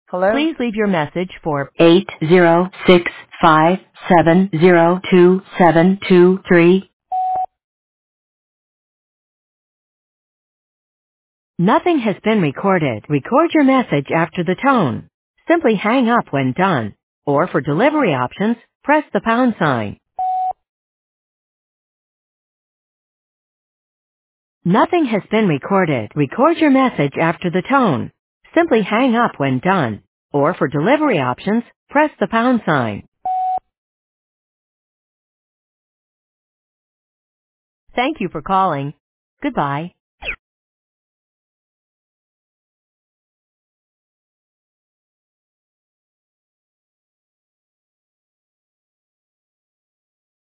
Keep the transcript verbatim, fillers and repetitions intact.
Hello? Please leave your message for eight zero six five seven zero two seven two three. Nothing has been recorded. Record your message after the tone. Simply hang up when done. Or for delivery options, press the pound sign. Nothing has been recorded. Record your message after the tone. Simply hang up when done. Or for delivery options, press the pound sign. Thank you for calling. Goodbye.